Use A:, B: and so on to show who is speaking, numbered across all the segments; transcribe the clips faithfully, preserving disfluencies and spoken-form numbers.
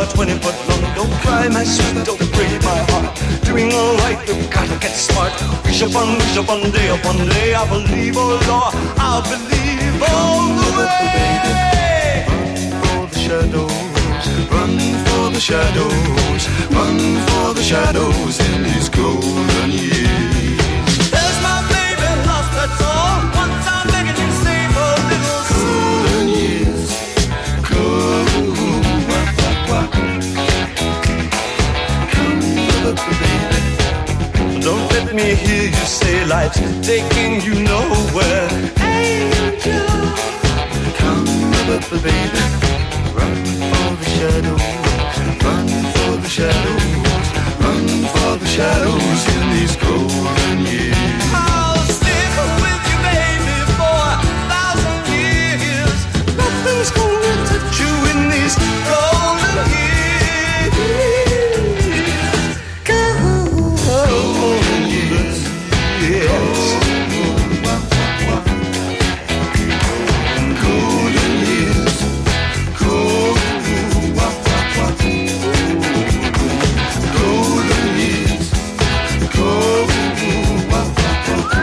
A: are twenty foot long. Don't cry, my sweet, don't break my heart. Doing all right, you've gotta get smart. Wish upon, wish upon, day upon day. I believe, oh Lord, I believe all the way. Run for the shadows, run for the shadows, run for the shadows in these golden years. There's my baby lost, that's all. Once I'm begging you, save a little golden years. Golden, wah, wah, wah. Come, little baby. Don't let me hear you say life's taking you nowhere. Angel, come, little baby. Run for the shadows, run for the shadows, run for the shadows in these golden years. I'll stick with you, baby, for a thousand years. Nothing's gonna touch you in these golden years. Golden years, yes. Golden years, golden, wah, wah, wah. Golden years, golden, wah, wah, wah.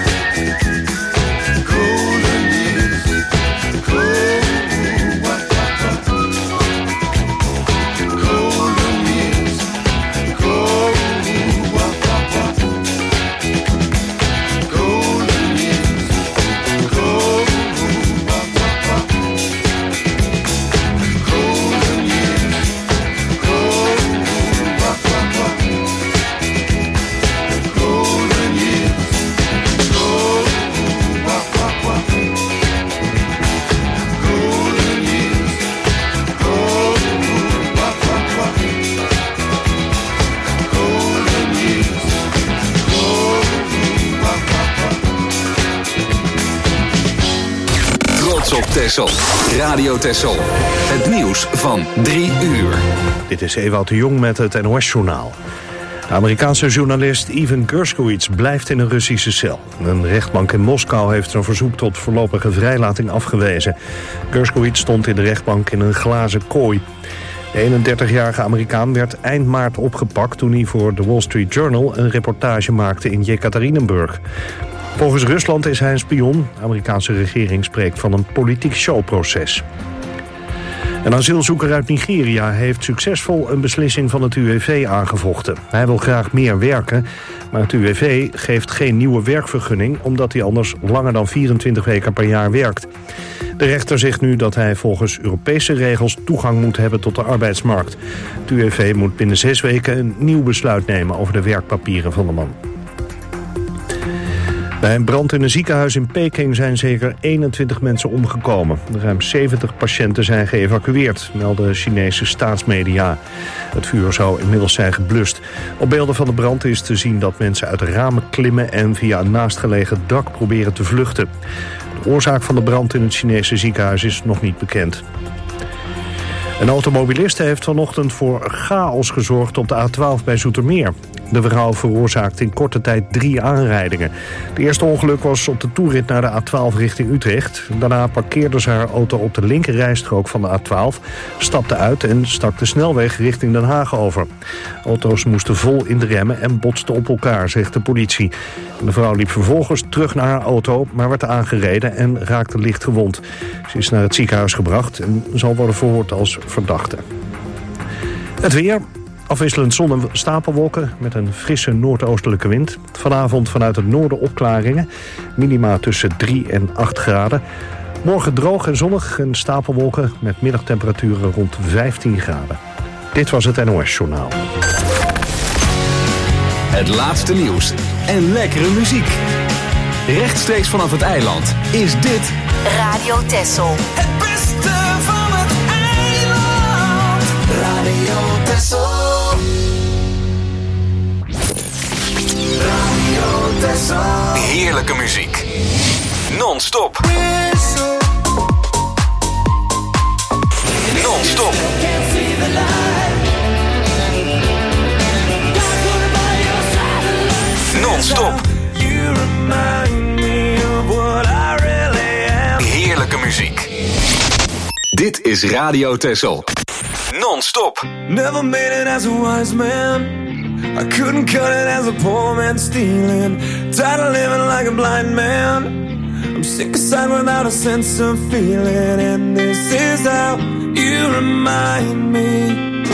A: Golden years, golden, wah, wah, wah. Golden years, golden, wah, wah, wah. Golden years, golden, wah, wah, wah. Golden years, golden, wah, wah, wah. Golden years, golden, wah, wah, wah. Golden years, golden, wah, wah, wah. Golden years, golden, wah, wah, wah.
B: Trots op Texel. Radio Texel. Het nieuws van drie uur.
C: Dit is Ewout de Jong met het N O S-journaal. De Amerikaanse journalist Ivan Gershkovich blijft in een Russische cel. Een rechtbank in Moskou heeft zijn verzoek tot voorlopige vrijlating afgewezen. Gershkovich stond in de rechtbank in een glazen kooi. De eenendertigjarige Amerikaan werd eind maart opgepakt toen hij voor The Wall Street Journal een reportage maakte in Jekaterinburg. Volgens Rusland is hij een spion. De Amerikaanse regering spreekt van een politiek showproces. Een asielzoeker uit Nigeria heeft succesvol een beslissing van het U W V aangevochten. Hij wil graag meer werken, maar het U W V geeft geen nieuwe werkvergunning omdat hij anders langer dan vierentwintig weken per jaar werkt. De rechter zegt nu dat hij volgens Europese regels toegang moet hebben tot de arbeidsmarkt. Het U W V moet binnen zes weken een nieuw besluit nemen over de werkpapieren van de man. Bij een brand in een ziekenhuis in Peking zijn zeker eenentwintig mensen omgekomen. Ruim zeventig patiënten zijn geëvacueerd, melden Chinese staatsmedia. Het vuur zou inmiddels zijn geblust. Op beelden van de brand is te zien dat mensen uit de ramen klimmen en via een naastgelegen dak proberen te vluchten. De oorzaak van de brand in het Chinese ziekenhuis is nog niet bekend. Een automobilist heeft vanochtend voor chaos gezorgd op de A twaalf bij Zoetermeer. De vrouw veroorzaakte in korte tijd drie aanrijdingen. Het eerste ongeluk was op de toerit naar de A twaalf richting Utrecht. Daarna parkeerde ze haar auto op de linkerrijstrook van de A twaalf, stapte uit en stak de snelweg richting Den Haag over. Auto's moesten vol in de remmen en botsten op elkaar, zegt de politie. De vrouw liep vervolgens terug naar haar auto, maar werd aangereden en raakte licht gewond. Ze is naar het ziekenhuis gebracht en zal worden verhoord als verdachte. Het weer. Afwisselend zon en stapelwolken met een frisse noordoostelijke wind. Vanavond vanuit het noorden opklaringen. Minima tussen drie en acht graden. Morgen droog en zonnig en stapelwolken met middagtemperaturen rond vijftien graden. Dit was het N O S-journaal.
B: Het laatste nieuws en lekkere muziek. Rechtstreeks vanaf het eiland is dit
D: Radio Texel.
E: Het beste van het eiland. Radio Texel. Radio Texel.
B: heerlijke muziek. Non-stop. Non-stop. Non-stop. Heerlijke muziek. Dit is Radio Texel. Non-stop.
E: Never made it as a wise man. I couldn't cut it as a poor man stealing. Tired of living like a blind man. I'm sick aside without a sense of feeling. And this is how you remind me.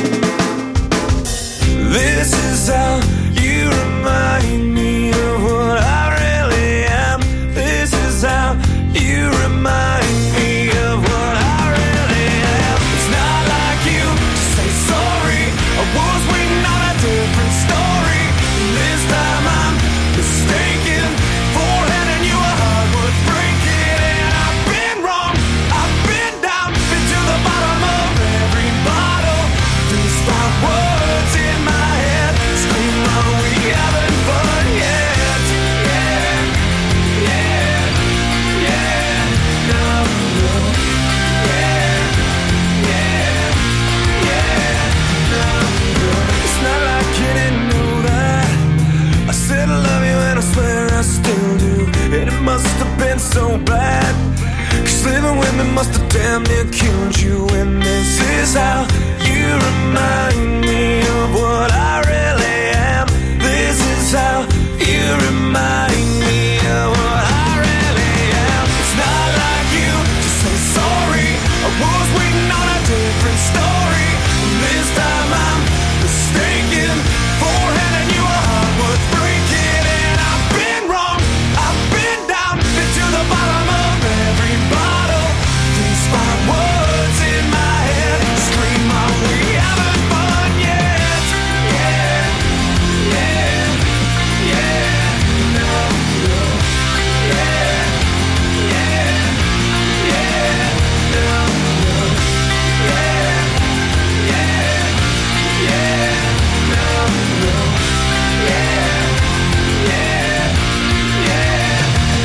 E: This is how you remind me of what I really am. This is how you remind me of what I really am. It's not like you to say sorry. I was waiting on a different story. This time I'm mistaken for handing you a heart worth breaking. And I've been wrong, I've been down, been to the bottom of every bottle. These five words in my head scream, are we having fun yet? Yeah, yeah, yeah, no, no, yeah, yeah, yeah, no, no. It's not like you didn't know that I said I love you and I swear I still do. And it must have been so bad, 'cause living with me must have damn near killed you. And this is how you remind me of what I really am. This is how you remind me of what I really am. It's not like you to say sorry. I was waiting on a different story. This time I'm mistaken for handing you a heart worth breaking. And I've been wrong, I've been down, been to the bottom of every bottle. These five words in my head scream, are we having fun yet? Yeah, yeah, yeah, no, no, yeah, yeah, yeah, no, no, yeah, yeah, yeah, no, no, yeah, yeah, yeah,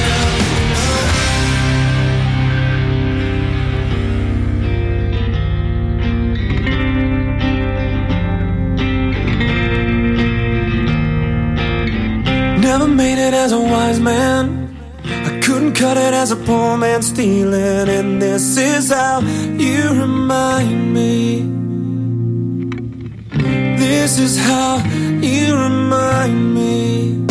E: Never made it as a wise man. I couldn't cut it as a poor man stealing. And this is how you remind me. This is how you remind me.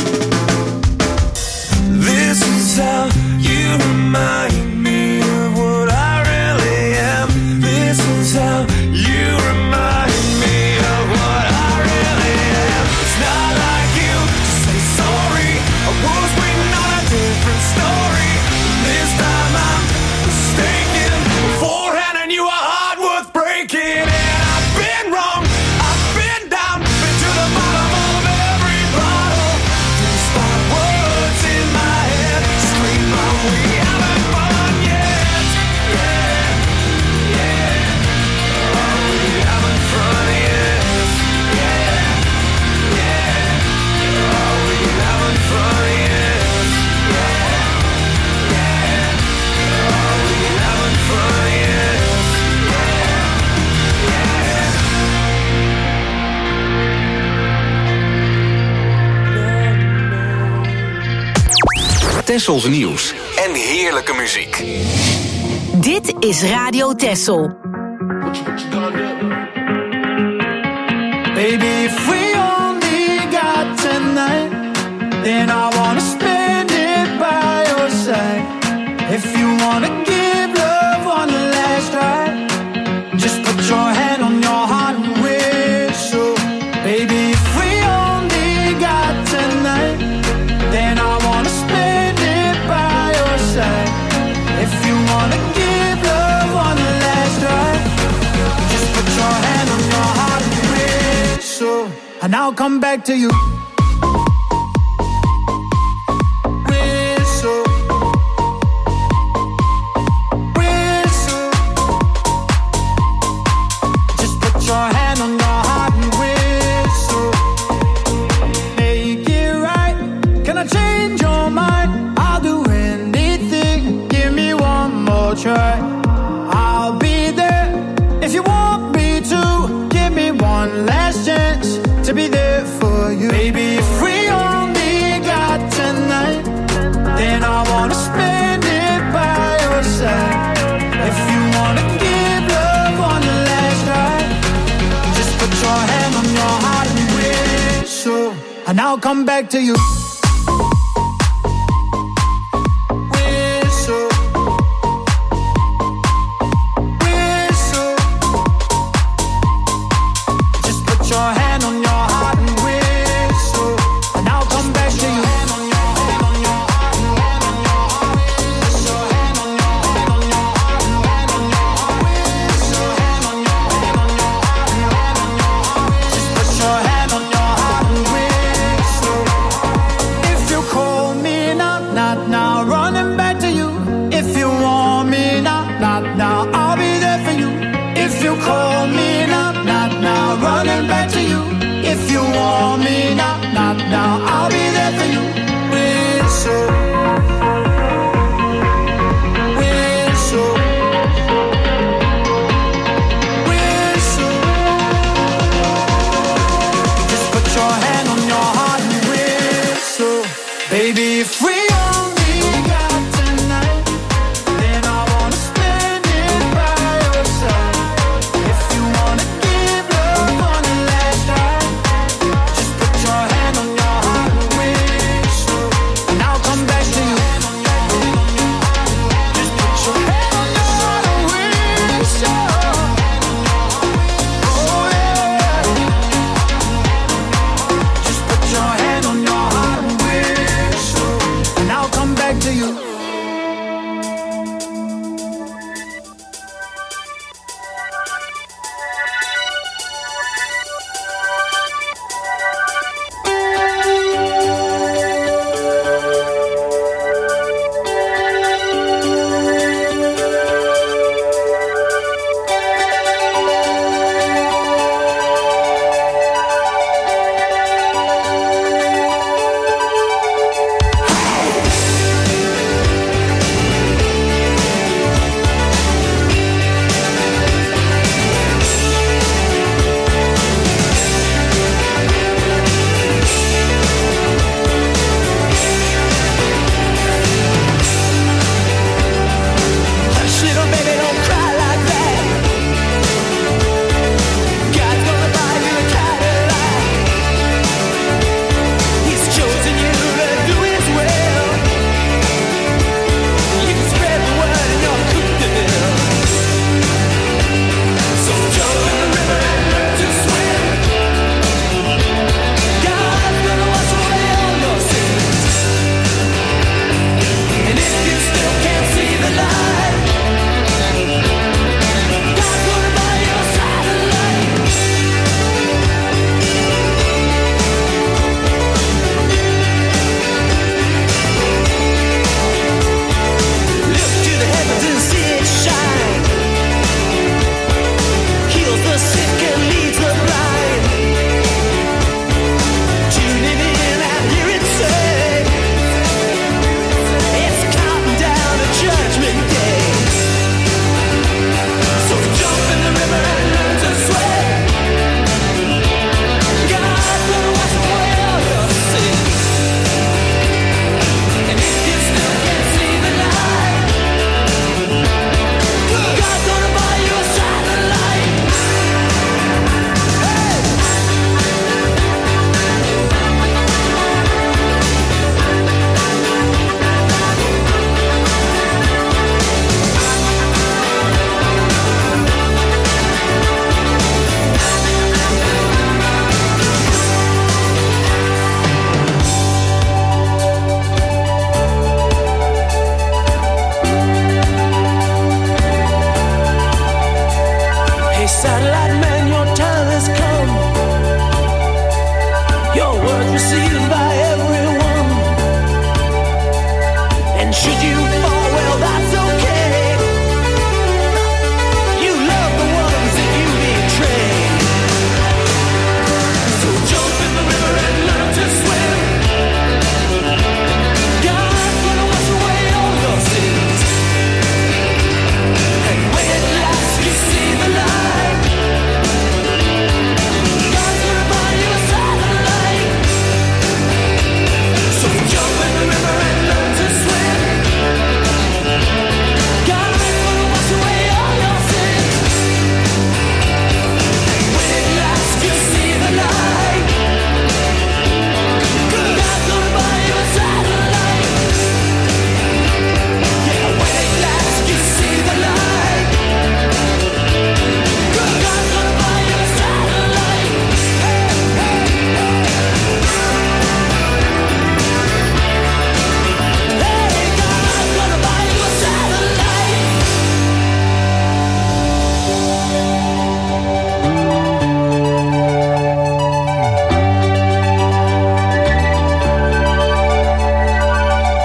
E: This is how you remind me of what I really am. This is how you remind me of what I really am. It's not like you to say sorry. I was waiting on a different story. This time I'm mistaken for handing you a heart worth breaking. And I've been wrong, I've been down, been to the bottom of every bottle. These five words in my head scream, are we having fun yet? Yeah, yeah, are we having fun yet? Yeah, yeah, are we having fun yet? Yeah, yeah, are we having fun yet?
B: Tessels nieuws en heerlijke muziek.
D: Dit is Radio Tessel.
F: Baby, if we only got tonight, then I wanna spend it by your side. If you wanna give love one last try, just put your hand on your heart and whistle. Baby, if we only got tonight, then I wanna spend it by your side. If you wanna give love one last try, just put your hand on your heart and whistle, and I'll come back to you. Whistle, whistle, just put your hand on your heart and whistle. Make it right. Can I change your mind? I'll do anything. Give me one more try. I'll be there if you want me to. Give me one last chance to be there for you. Baby, and I'll come back to you. Whistle, whistle. Just put your hand on your heart and whistle, and I'll come back to you. Call me now, not now, running back to you. If you want me now, not now, I'll be there for you. Whistle, whistle, whistle. Just put your hand on your heart and whistle. Baby, if we only got tonight, then I wanna spend it by your side. If you wanna give love on the last try, just put your hand on your heart and whistle, and I'll come back to you. Just put your hand on your heart and whistle. Oh yeah. Just put your hand on your heart and whistle,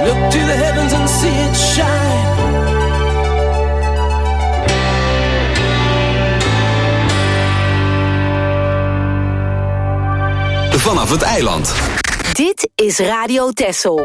E: Look to the heavens and see it shine.
B: Vanaf het eiland.
D: Dit is Radio Texel.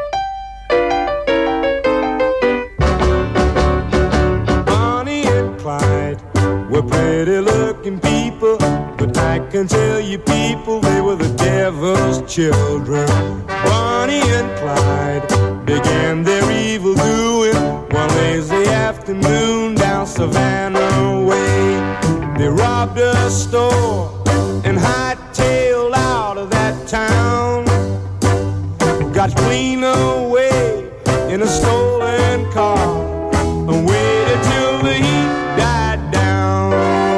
G: Bonnie and Clyde were pretty looking people, but I can tell you people, they were the devil's children. Bonnie and Clyde began their evil doing one lazy afternoon down Savannah Way. They robbed a store and hightailed out of that town. Got clean away in a stolen car and waited till the heat died down.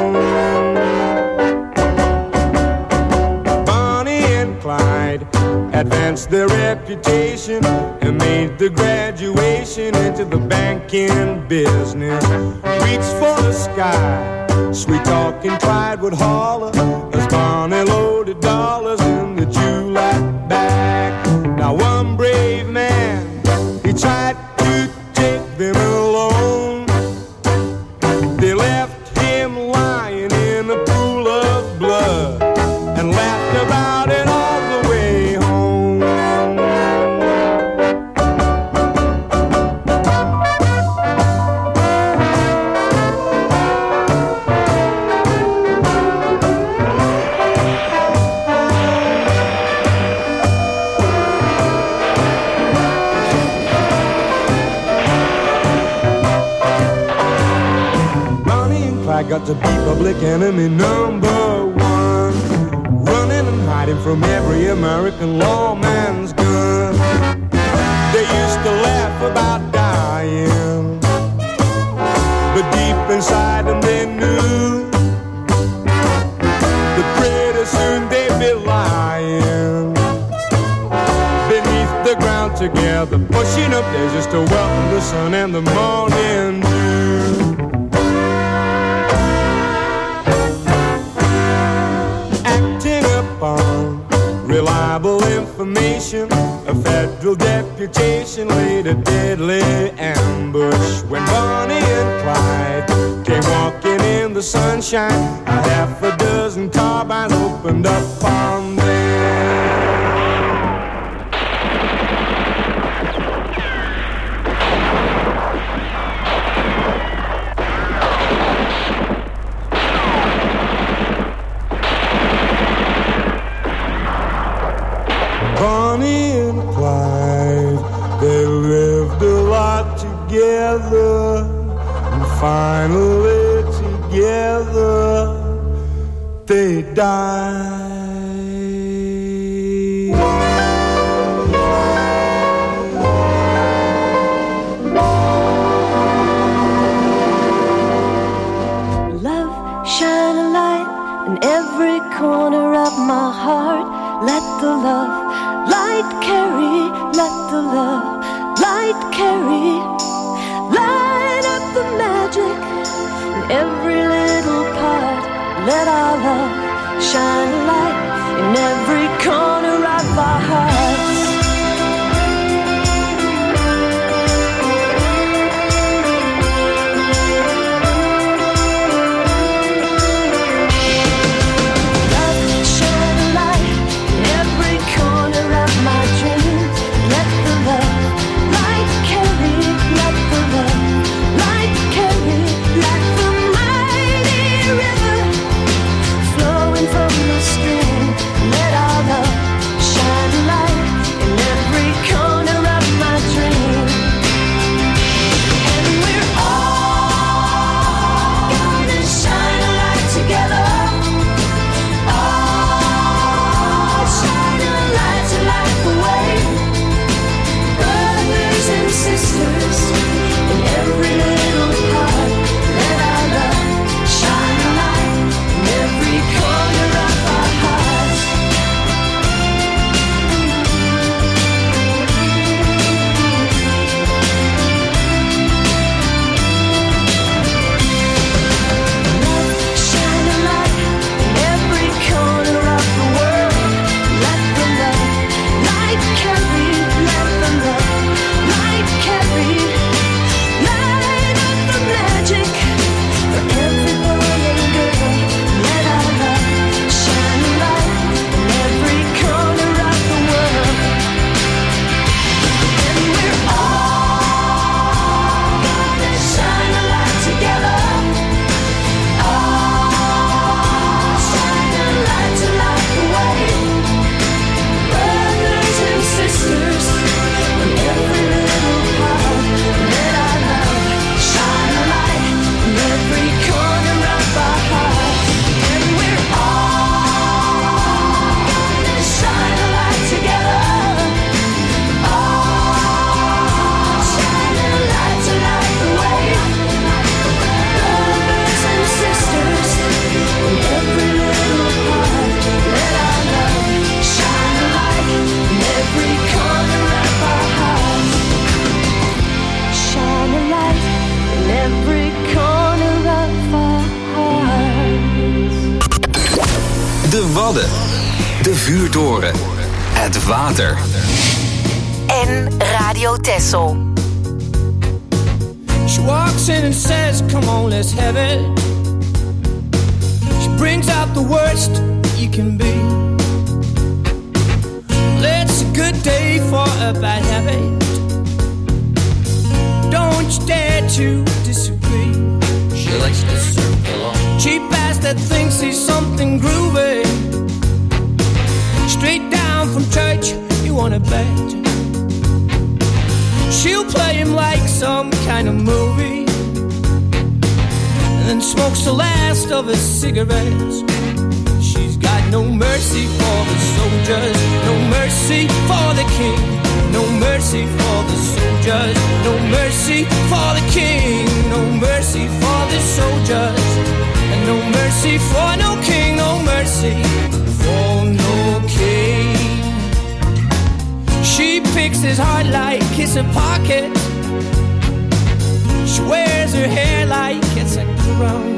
G: Bonnie and Clyde advanced their reputation and made the graduation into the banking business. Reached for the sky, sweet talking Clyde would holler as Bonnie loaded dollars in the July bag. Now one brave man, he tried to take them alone. They left him lying in a pool of blood and laughed about it all the way home. I got to be public enemy number one, running and hiding from every American lawman's gun. They used to laugh about dying, but deep inside them they knew that pretty soon they'd be lying beneath the ground together, pushing up daisies to welcome the sun and the morning dew. On reliable information, a federal deputation laid a deadly ambush. When Bonnie and Clyde came walking in the sunshine, a half a dozen carbines opened up on them. Bonnie and Clyde, they lived a lot together, and finally together they died.
H: Love, shine a light in every corner of my heart. Let the love light carry, let the love light carry. Light up the magic in every little part. Let our love shine a light in every corner of our hearts. Let our
B: Wadden. De vuurtoren. Het water.
D: En Radio Texel.
I: She walks in and says, come on, let's have it. She brings out the worst you can be. It's a good day for a bad habit. Don't you dare to disagree.
J: She likes to surf along.
I: Cheap ass that thinks he's something groovy. Straight down from church, you wanna bet. She'll play him like some kind of movie, and then smokes the last of his cigarettes. She's got no mercy for the soldiers, no mercy for the king, no mercy for the soldiers, no mercy for the king, no mercy for the soldiers, and no mercy for no king, no mercy for no king. She picks his heart like it's a pocket. She wears her hair like it's a crown.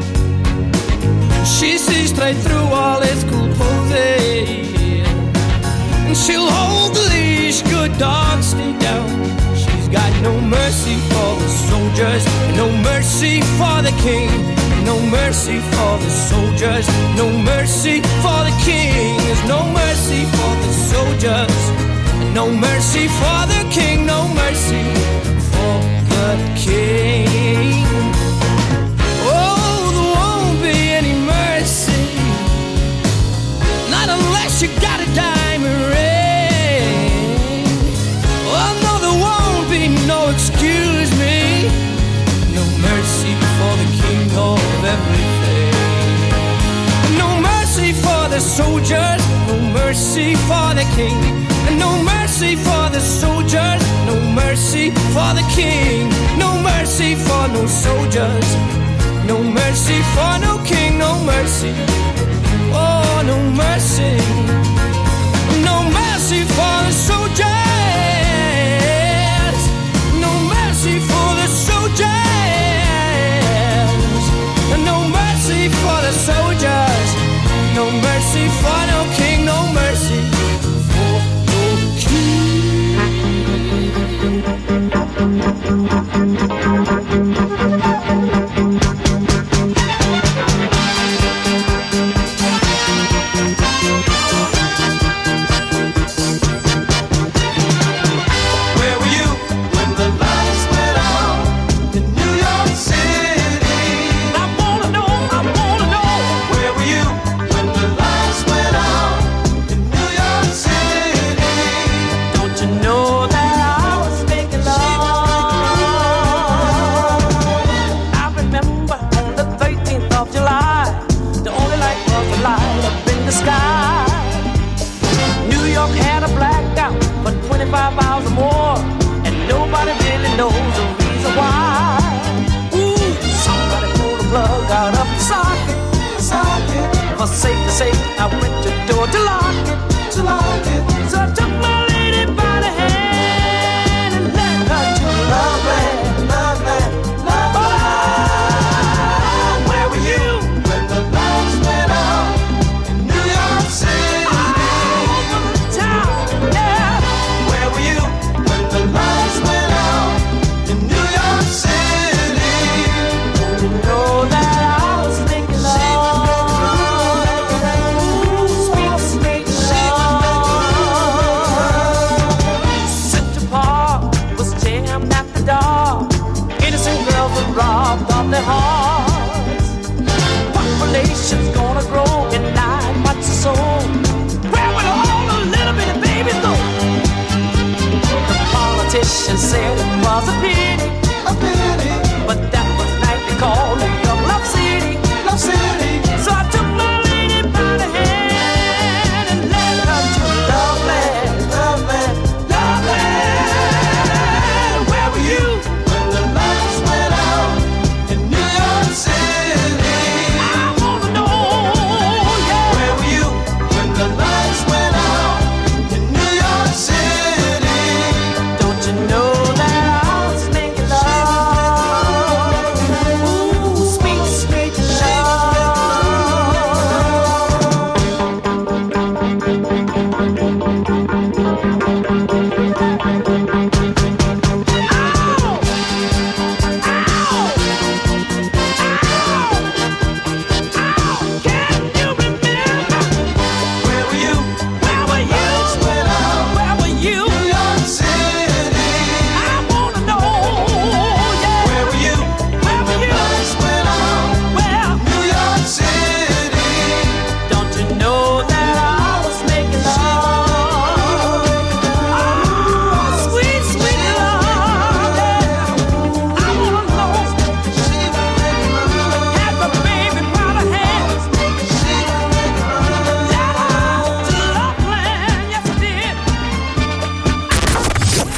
I: She sees straight through all his cool poses, and she'll hold the leash, good dog, stay down. She's got no mercy for the soldiers, no mercy for the king, no mercy for the soldiers, no mercy for the king. There's no mercy for the soldiers, no mercy for the king, no mercy for the king. Oh, there won't be any mercy, not unless you got a diamond ring. Oh no, there won't be no excuse me, no mercy for the king of everything. No mercy for the soldiers, no mercy for the king, no mercy for the soldiers, no mercy for the king, no mercy for no soldiers, no mercy for no king, no mercy, oh no mercy, no mercy for the soldiers, no mercy for the soldiers, no mercy for the soldiers, no mercy for no king, no mercy. Safe to say, I went to the door to lock it, to lock it. So I took my lady by the hand and led her to love land, love land, love land. Oh, where were you when the lights went out in New York City? All over the town, yeah. Where were you when the lights went out in New York City? You know that I was making love. Robbed of their hearts. Population's gonna grow and not much so. Where will all the little bitty babies go? The politicians said it was a pity, a pity, but that was night they called New York Love City, Love City. So I took my lady by the hand and led her to Love Land, Love Land, Love Land. Where were you when the lights went out in New York City? I wanna know, yeah. Where were you when the lights went out in New York City? Don't you know that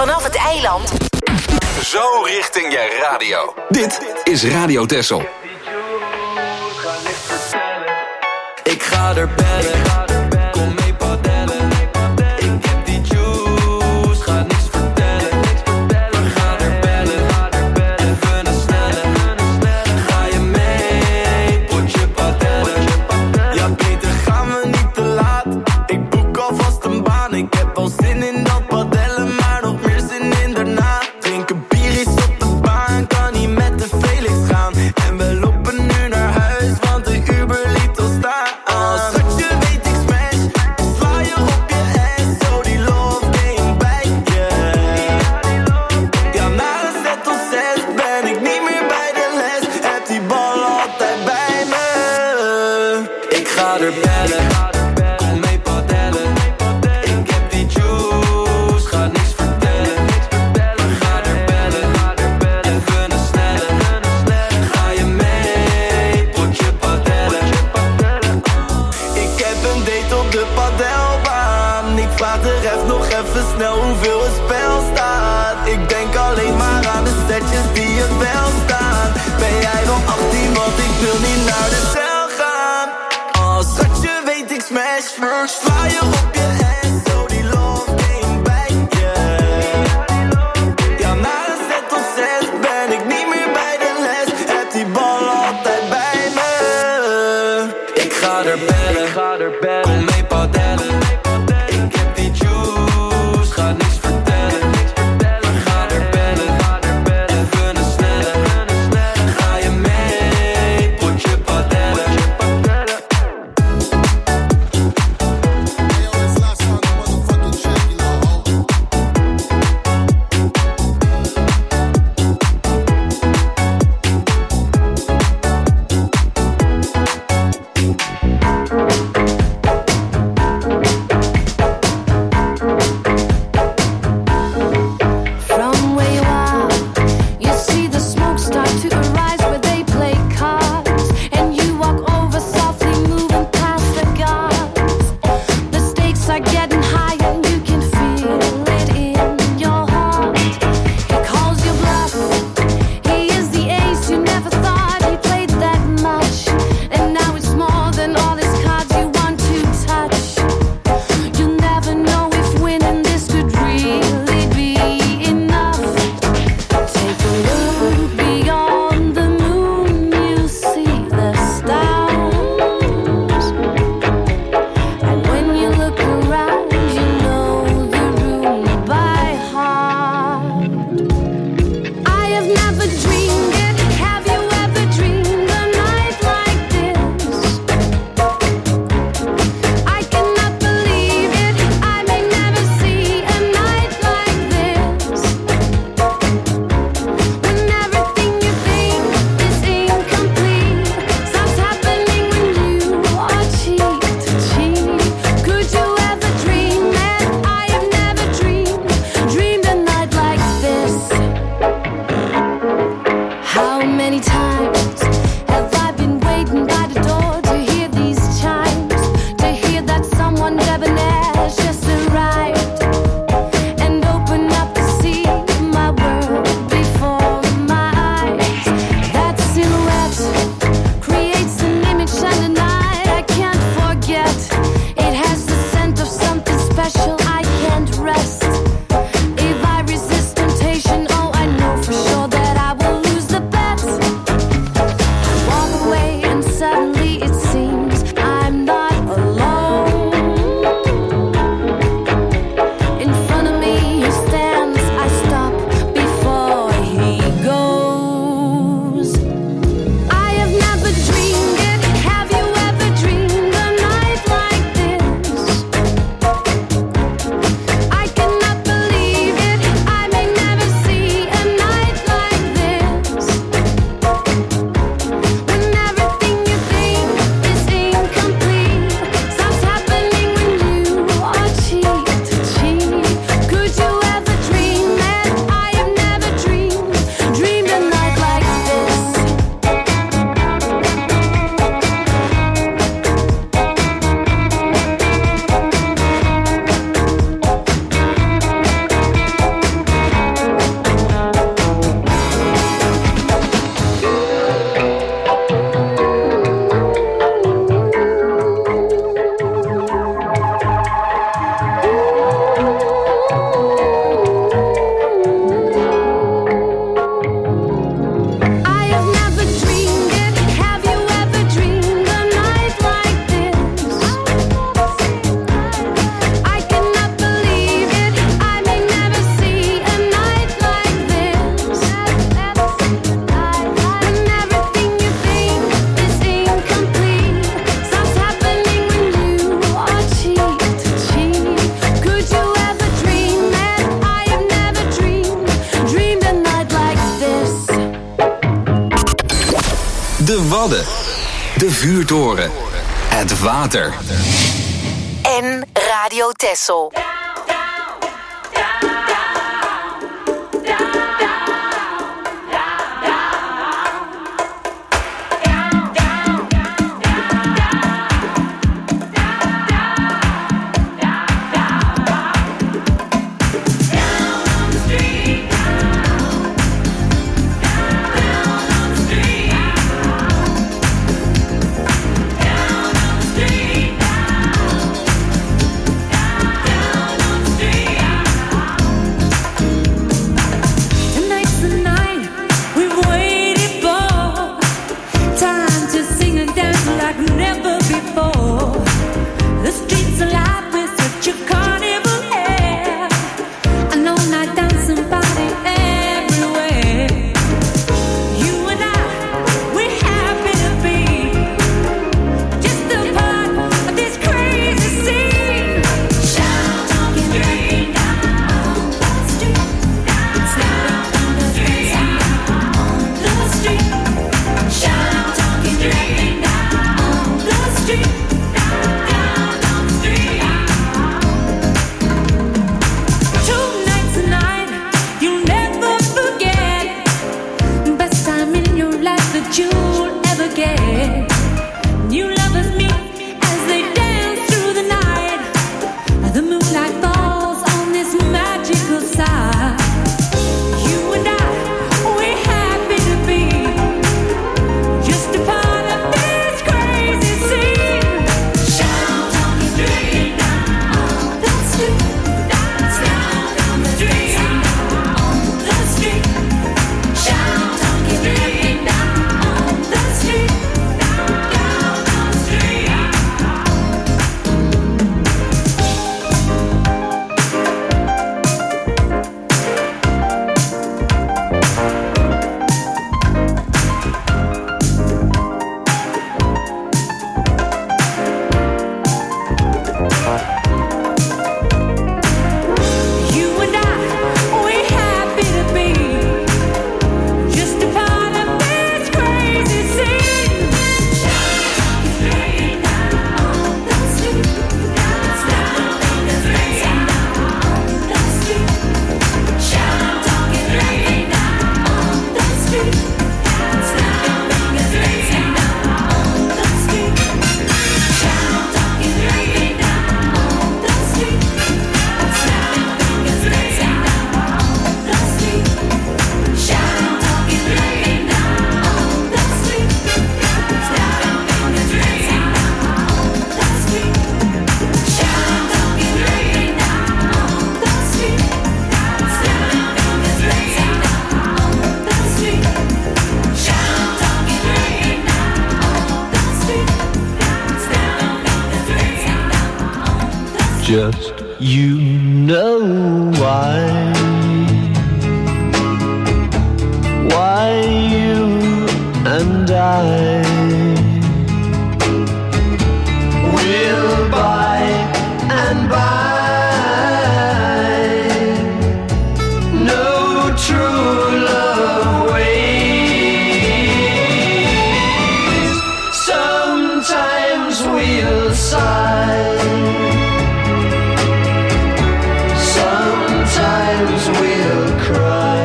D: vanaf het eiland.
B: Zo richting je radio. Dit is Radio Texel.
E: Ik ga er bellen, kom mee padellen. Ik heb die juice, ga niks vertellen. We gaan er bellen, even een snelle. Ga je mee, potje padellen. Ja beter gaan we niet te laat. Ik boek alvast een baan. Ik heb al zin in dat padellen, maar nog meer zin in daarna. Drink een bier is op de baan, kan niet met de Felix gaan. En we lopen nu naar huis, want de Uber liet ons staan. Sla je op je ass, zo die love game bij je. Ja, na de set tot zes ben ik niet meer bij de les. Heb die bal altijd bij me. Ik ga er bellen, kom mee padellen. Ik heb die juice, ga niks vertellen.
B: Wadden. De vuurtoren. Het water.
D: En Radio Texel.
K: Just you know why. Why you and I will by and by no true love ways. Sometimes we'll sigh, sometimes we'll cry,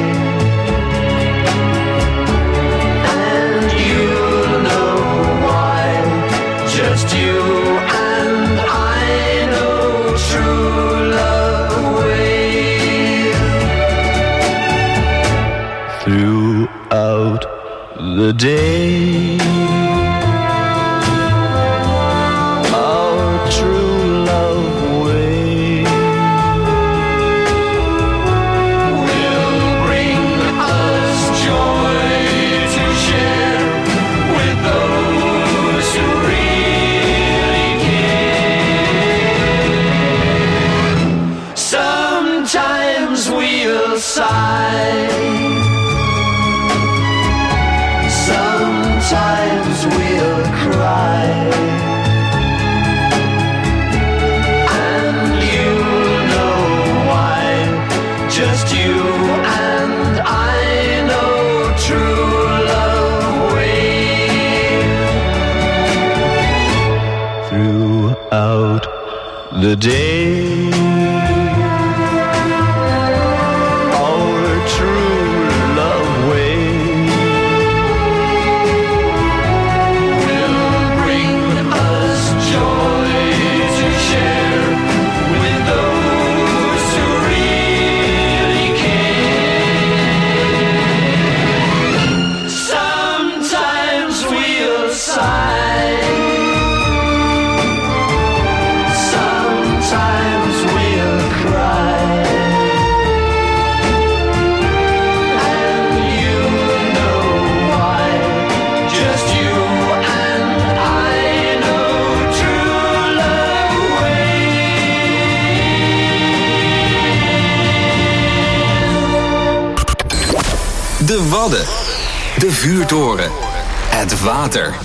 K: and you'll know why. Just you and I know true love ways. Throughout the day, our true love way will bring us joy to share with those who really care. Sometimes we'll sigh, sometimes we'll cry, and you'll know why. Just you and I know true love ways. the day our true love waits will bring us joy to share with those who really care. Sometimes we'll sigh, sometimes we'll cry, and you know why. Just you and I know true love waits.
B: De Wadden. De vuurtoren. Het water.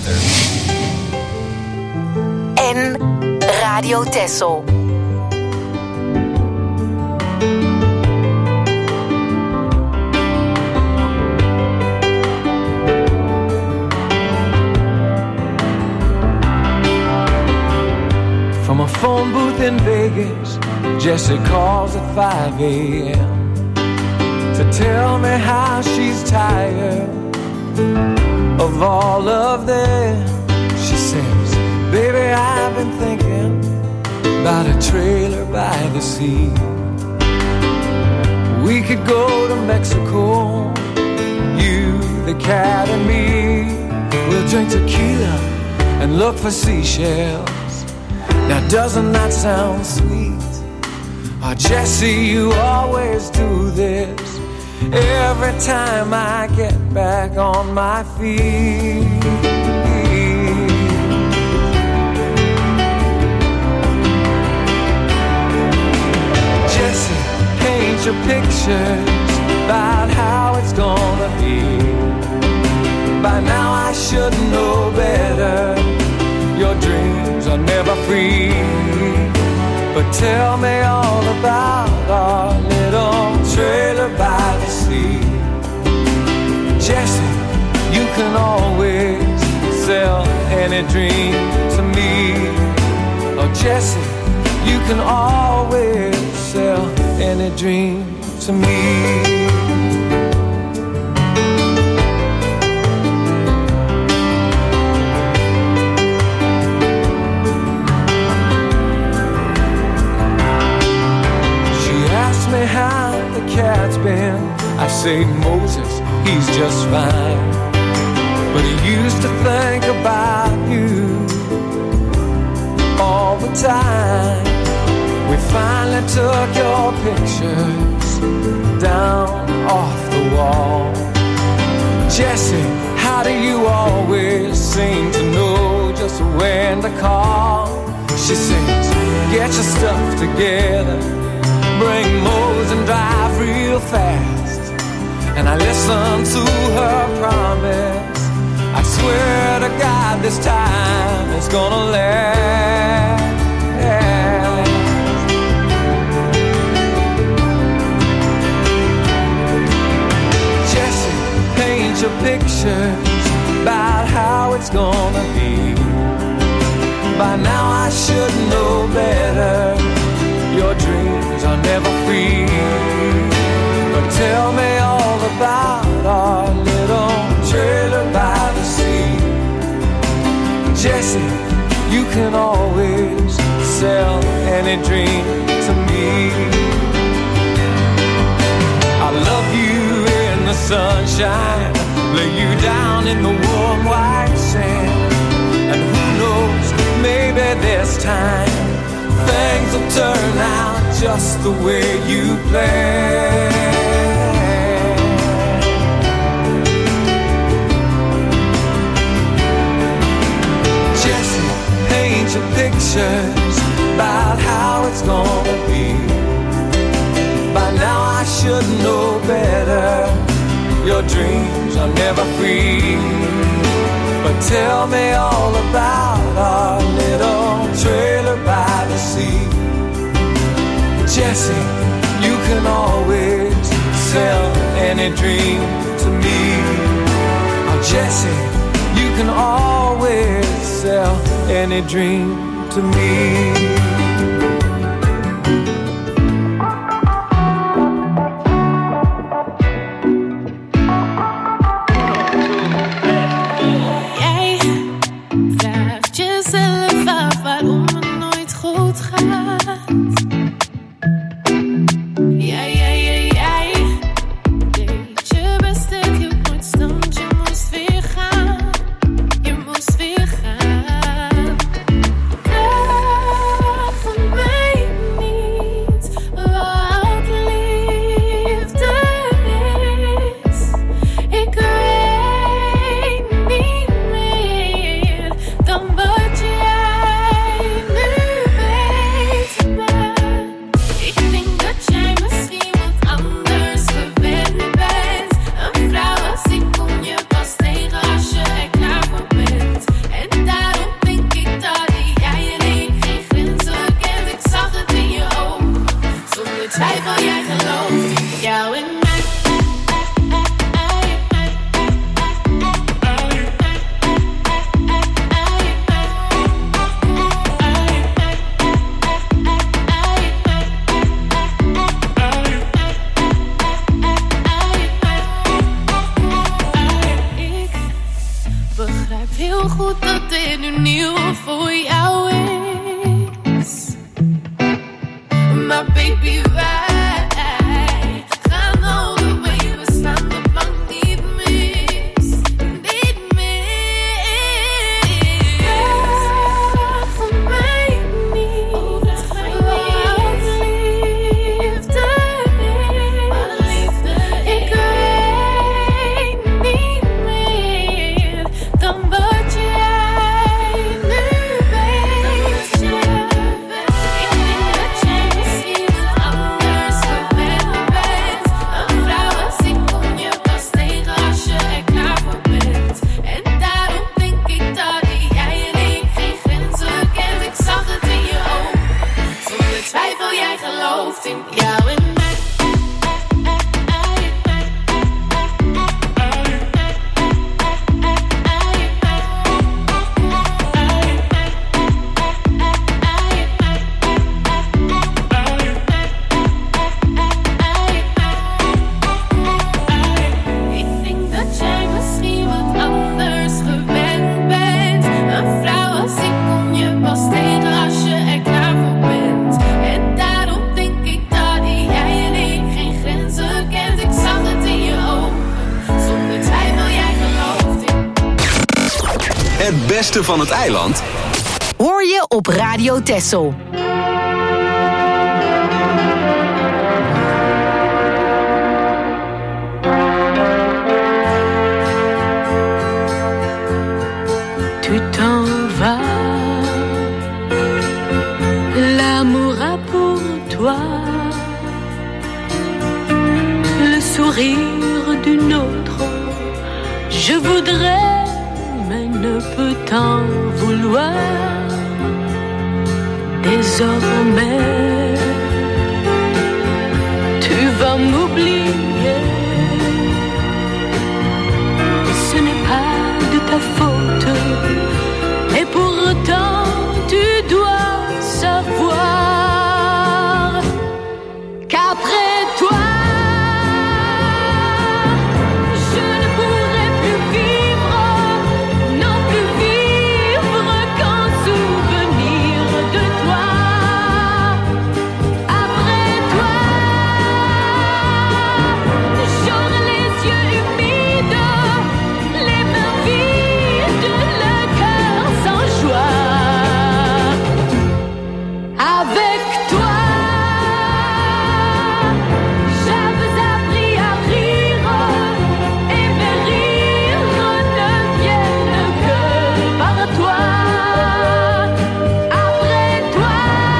D: En Radio Texel.
I: From a phone booth in Vegas, Jessie calls at five a.m. to tell me how she's tired of all of them. She says, baby, I've been thinking about a trailer by the sea. We could go to Mexico, you, the cat and me. We'll drink tequila and look for seashells. Now doesn't that sound sweet? Oh, Jessie, you always do this every time I get back on my feet. Jessie, paint your pictures about how it's gonna be. By now I should know better. Your dreams are never free. But tell me all about our little trailer by the sea. Jessie, you can always sell any dream to me. Oh, Jessie, you can always sell any dream to me. Me how the cat's been. I say Moses, he's just fine, but he used to think about you all the time. We finally took your pictures down off the wall. Jessie, how do you always seem to know just when to call? She sings, get your stuff together, bring Mose and drive real fast. And I listen to her promise. I swear to God this time it's gonna last. Jessie, paint your pictures about how it's gonna be. By now I should know better. Your dreams are never free. But tell me all about our little trailer by the sea. Jessie, you can always sell any dream to me. I love you in the sunshine, lay you down in the warm white sand. And who knows, maybe this time things will turn out just the way you planned. Jessie, paint your pictures about how it's gonna be. By now I should know better. Your dreams are never free. But tell me all about our little trailer by the sea. Jessie, you can always sell any dream to me. Oh, Jessie, you can always sell any dream to me.
L: goed dat dit nu nieuw voor jou is. Maar baby, wij gaan all the way. We staan de plank niet mis. Niet mis. Vraag van mij niet. Wat liefde is. Ik weet niet meer dan wat jij nu weet. Ik denk dat jij misschien wat anders gewend bent. Een vrouw als ik kom je pas tegen als je er klaar voor bent. En daarom denk ik dat jij en ik geen grenzen kent. Ik zag het in je ogen. Zonder twijfel, jij gelooft in jou en mij. Ik denk dat jij misschien wat anders gewend bent. Een vrouw als ik kom je pas tegen als je er klaar voor bent. En daarom denk ik dat jij en ik geen grenzen kent. Ik zag het in je ogen. Zonder twijfel, jij gelooft in.
B: Het beste van het eiland
D: Hoor je op Radio Texel.
H: Tu t'en vas, l'amour a pour toi le sourire d'une autre. Je voudrais, mais ne peux t'en vouloir. Désormais, tu vas m'oublier. Ce n'est pas de ta faute. Et pourtant tu dois savoir qu'après toi je ne pourrai plus vivre, non plus vivre qu'en souvenir de toi. Après toi j'aurai les yeux humides, les mains vides, le cœur sans joie. Avec toi, j'avais appris à rire, et mes rires ne viennent que par toi. Après toi,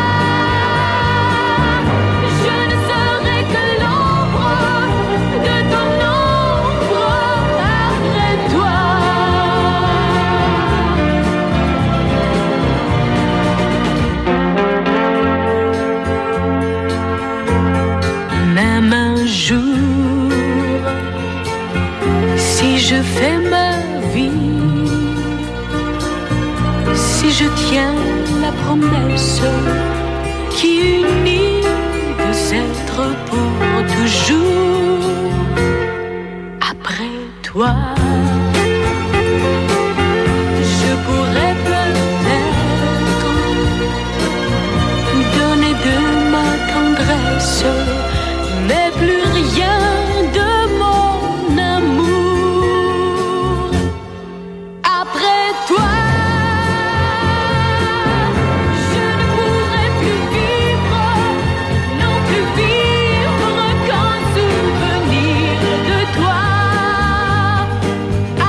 H: je ne serai que l'ombre de ton ombre. Après toi. Même un jour, si je fais ma vie, si je tiens la promesse qui unit deux êtres pour toujours, après toi, je pourrais peut-être donner de ma tendresse, mais plus rien de mon amour. Après toi, je ne pourrai plus vivre, non plus vivre qu'en souvenir de toi.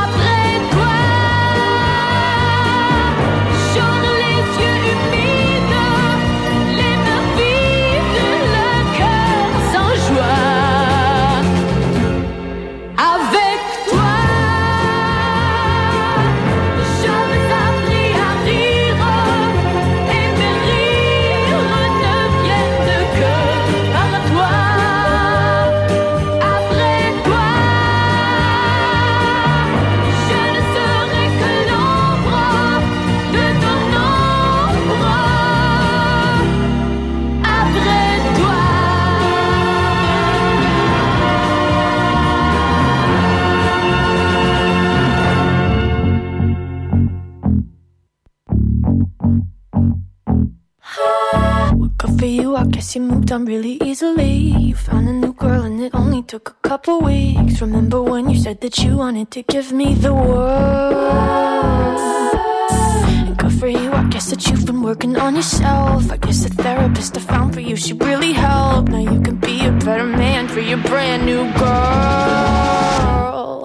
L: moved on really easily. You found a new girl and it only took a couple weeks. Remember when you said that you wanted to give me the world? And good for you, I guess that you've been working on yourself. I guess the therapist I found for you should really help. Now you can be a better man for your brand new girl.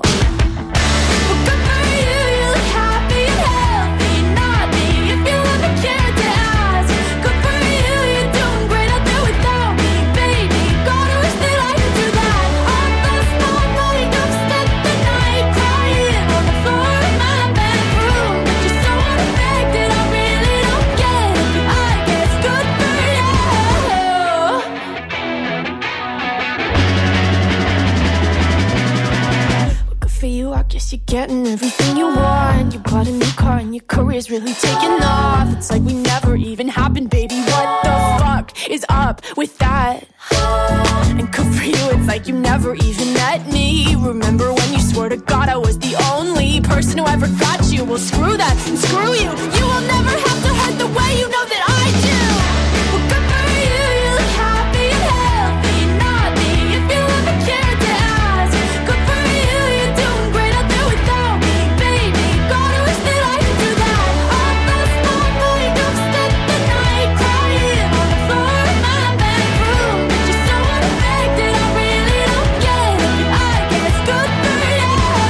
L: Guess you're getting everything you want. You bought a new car and your career's really taking off. It's like we never even happened, baby. What the fuck is up with that? And good for you, it's like you never even met me. Remember when you swore to God I was the only person who ever got you? Well, screw that and screw you. You will never have to hurt the way you know that I do. Well, good for you, you look happy and healthy. Not me, if you ever cared to ask. Good for you, you're doing great out there without me, baby. God, I wish that I could do that. All last night, I've spent the night crying on the floor of my bedroom. But you're so unaffected, I really don't get it. But I guess good for you.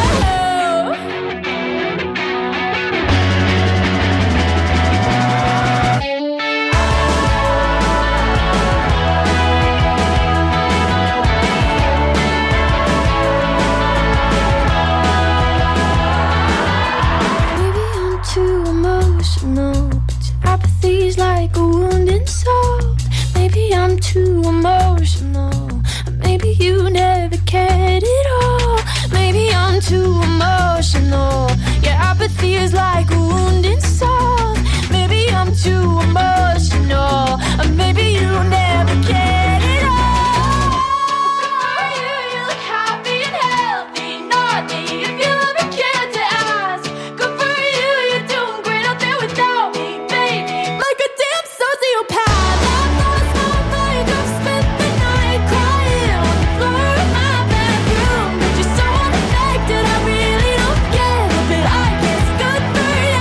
L: Maybe I'm too emotional, but your apathy's like a wounded soul. Maybe I'm too emotional, maybe you never cared at all. Maybe I'm too emotional, your apathy is like a wounded soul. Maybe I'm too emotional, maybe you never cared at all. Good for you, you look happy and healthy. Not me, if you ever cared to ask. Good for you, you're doing great out there without me, baby. Like a damn sociopath. I've lost my mind, I've spent the night crying on the floor of my bedroom. But you're so unaffected, I really don't get it. But I guess good for you.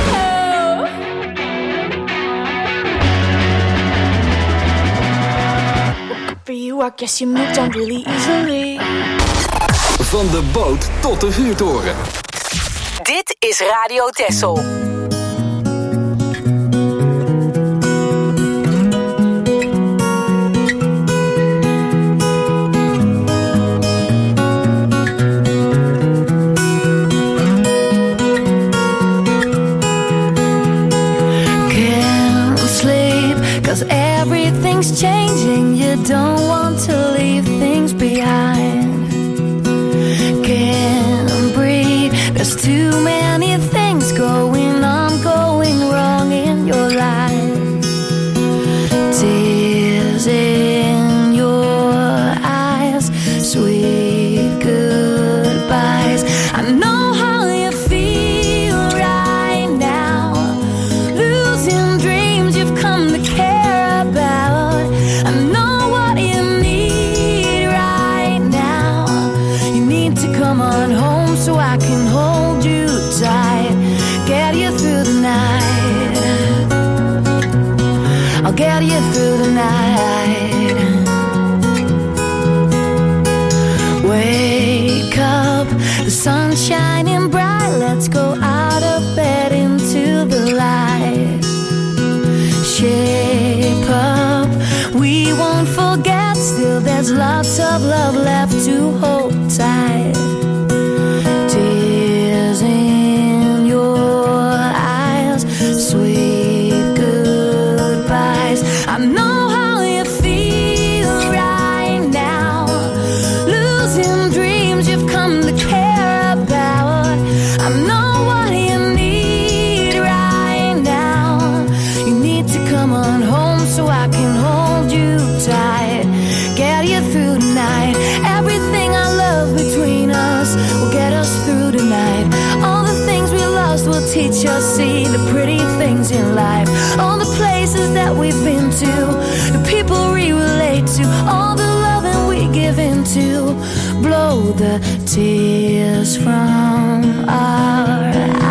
L: Good for you, I guess you moved on really easily.
B: Van de boot tot de vuurtoren.
D: Dit is Radio Texel.
L: Can't sleep, cause everything's changing. You don't want to leave things behind. Can't breathe, there's too many things going on, going wrong in your life. Tears in your eyes, sweet goodbyes. I know how you feel right now, losing dreams you've come to care about. I know what you need right now. You need to come on home so I can hold you tight, get you through the night. I'll get you through the night. Wake up, the sun's shining bright. Let's go out of bed into the light. Shape up, we won't forget. Still there's lots of love left to hold tight. Tears in your eyes, sweet goodbyes. I know how you feel right now, losing dreams you've come to care about. I know what you need right now. You need to come on home so I can hold you tight, get you through the night. Everything I love between us will get us through tonight. All the things we lost will teach us, see the pretty things in life. All the places that we've been to, the people we relate to blow the tears from our eyes.